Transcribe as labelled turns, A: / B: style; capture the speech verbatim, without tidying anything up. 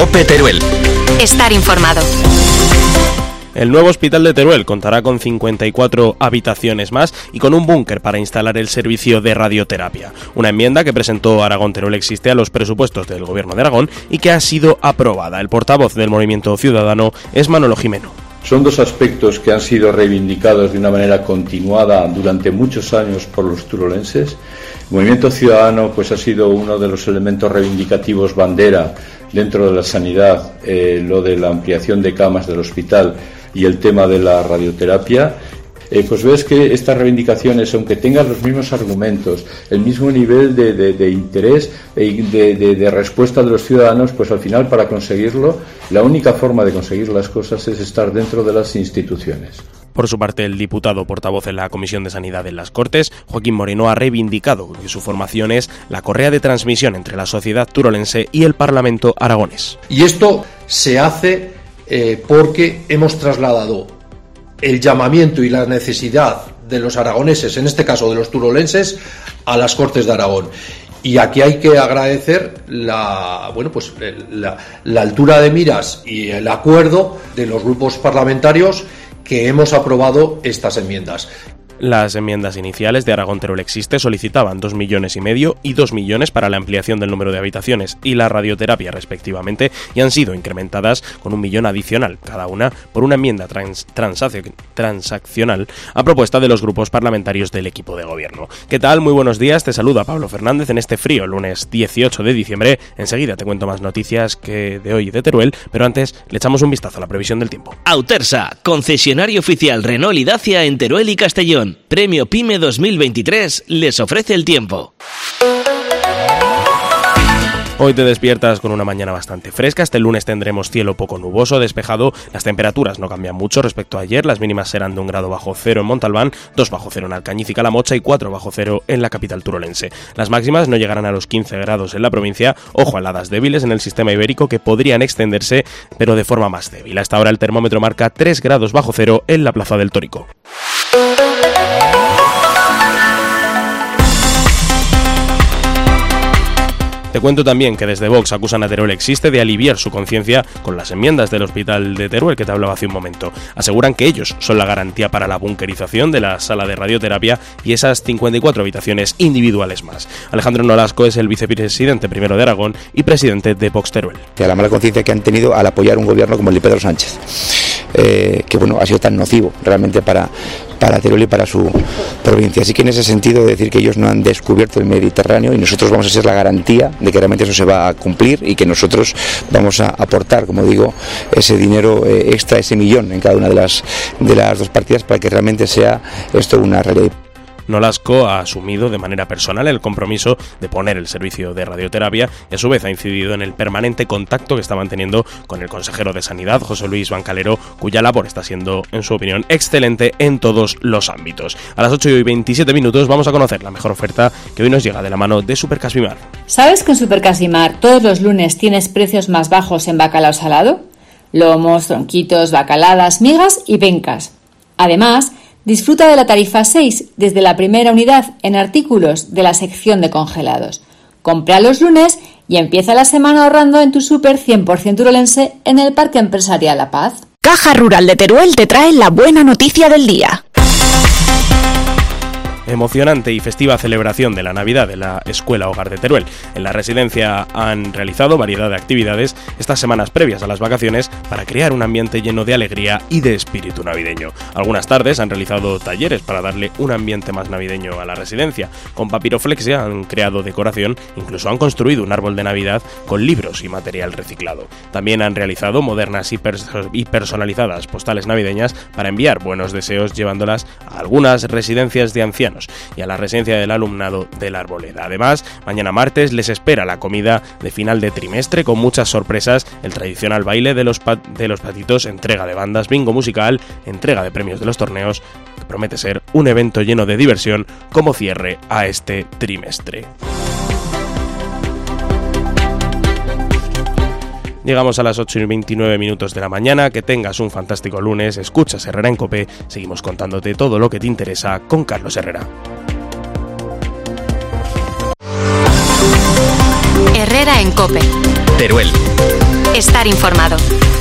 A: COPE Teruel.
B: Estar informado.
C: El nuevo hospital de Teruel contará con cincuenta y cuatro habitaciones más y con un búnker para instalar el servicio de radioterapia. Una enmienda que presentó Aragón Teruel Existe a los presupuestos del Gobierno de Aragón y que ha sido aprobada. El portavoz del Movimiento Ciudadano es Manolo Jimeno.
D: Son dos aspectos que han sido reivindicados de una manera continuada durante muchos años por los turolenses. El Movimiento Ciudadano pues, ha sido uno de los elementos reivindicativos bandera dentro de la sanidad, eh, lo de la ampliación de camas del hospital y el tema de la radioterapia. Eh, pues ves que estas reivindicaciones, aunque tengan los mismos argumentos, el mismo nivel de, de, de interés y de, de, de respuesta de los ciudadanos, pues al final para conseguirlo, la única forma de conseguir las cosas es estar dentro de las instituciones.
C: Por su parte, el diputado portavoz en la Comisión de Sanidad en las Cortes, Joaquín Moreno, ha reivindicado que su formación es la correa de transmisión entre la sociedad turolense y el Parlamento aragonés.
E: Y esto se hace eh, porque hemos trasladado el llamamiento y la necesidad de los aragoneses, en este caso de los turolenses, a las Cortes de Aragón. Y aquí hay que agradecer la, bueno, pues la, la altura de miras y el acuerdo de los grupos parlamentarios que hemos aprobado estas enmiendas.
C: Las enmiendas iniciales de Aragón Teruel Existe solicitaban dos millones y medio y dos millones para la ampliación del número de habitaciones y la radioterapia respectivamente, y han sido incrementadas con un millón adicional cada una por una enmienda trans, transac, transaccional a propuesta de los grupos parlamentarios del equipo de gobierno. ¿Qué tal? Muy buenos días, te saluda Pablo Fernández en este frío lunes dieciocho de diciembre. Enseguida te cuento más noticias que de hoy de Teruel, pero antes le echamos un vistazo a la previsión del tiempo.
F: Autersa, concesionario oficial Renault y Dacia en Teruel y Castellón. Premio PYME dos mil veintitrés les ofrece el tiempo.
C: Hoy te despiertas con una mañana bastante fresca. Este lunes tendremos cielo poco nuboso, despejado. Las temperaturas no cambian mucho respecto a ayer. Las mínimas serán de un grado bajo cero en Montalbán, dos bajo cero en Alcañiz y Calamocha y cuatro bajo cero en la capital turolense. Las máximas no llegarán a los quince grados en la provincia. Ojo a heladas débiles en el sistema ibérico que podrían extenderse, pero de forma más débil. Hasta ahora el termómetro marca tres grados bajo cero en la plaza del Tórico. Te cuento también que desde Vox acusan a Teruel Existe de aliviar su conciencia con las enmiendas del hospital de Teruel que te hablaba hace un momento. Aseguran que ellos son la garantía para la bunkerización de la sala de radioterapia y esas cincuenta y cuatro habitaciones individuales más. Alejandro Nolasco es el vicepresidente primero de Aragón y presidente de Vox Teruel.
G: La mala conciencia que han tenido al apoyar un gobierno como el de Pedro Sánchez, eh, que bueno, ha sido tan nocivo realmente para, para Teruel y para su provincia. Así que en ese sentido decir que ellos no han descubierto el Mediterráneo y nosotros vamos a ser la garantía de que realmente eso se va a cumplir y que nosotros vamos a aportar, como digo, ese dinero eh, extra, ese millón en cada una de las, de las dos partidas para que realmente sea esto una realidad.
C: Nolasco ha asumido de manera personal el compromiso de poner el servicio de radioterapia y a su vez ha incidido en el permanente contacto que está manteniendo con el consejero de Sanidad, José Luis Bancalero, cuya labor está siendo, en su opinión, excelente en todos los ámbitos. A las ocho y veintisiete minutos vamos a conocer la mejor oferta que hoy nos llega de la mano de Supercasimar.
H: ¿Sabes que en Supercasimar todos los lunes tienes precios más bajos en bacalao salado? Lomos, tronquitos, bacaladas, migas y pencas. Además, disfruta de la tarifa seis desde la primera unidad en artículos de la sección de congelados. Compra los lunes y empieza la semana ahorrando en tu súper cien por ciento turolense en el Parque Empresarial La Paz.
B: Caja Rural de Teruel te trae la buena noticia del día.
C: Emocionante y festiva celebración de la Navidad de la Escuela Hogar de Teruel. En la residencia han realizado variedad de actividades estas semanas previas a las vacaciones para crear un ambiente lleno de alegría y de espíritu navideño. Algunas tardes han realizado talleres para darle un ambiente más navideño a la residencia. Con papiroflexia han creado decoración, incluso han construido un árbol de Navidad con libros y material reciclado. También han realizado modernas y, pers- y personalizadas postales navideñas para enviar buenos deseos llevándolas a algunas residencias de ancianos y a la residencia del alumnado de la Arboleda. Además, mañana martes les espera la comida de final de trimestre con muchas sorpresas, el tradicional baile de los, pat- de los patitos, entrega de bandas, bingo musical, entrega de premios de los torneos, que promete ser un evento lleno de diversión como cierre a este trimestre. Llegamos a las ocho y veintinueve minutos de la mañana. Que tengas un fantástico lunes. Escuchas Herrera en COPE. Seguimos contándote todo lo que te interesa con Carlos Herrera.
B: Herrera en COPE.
A: Teruel. Estar informado.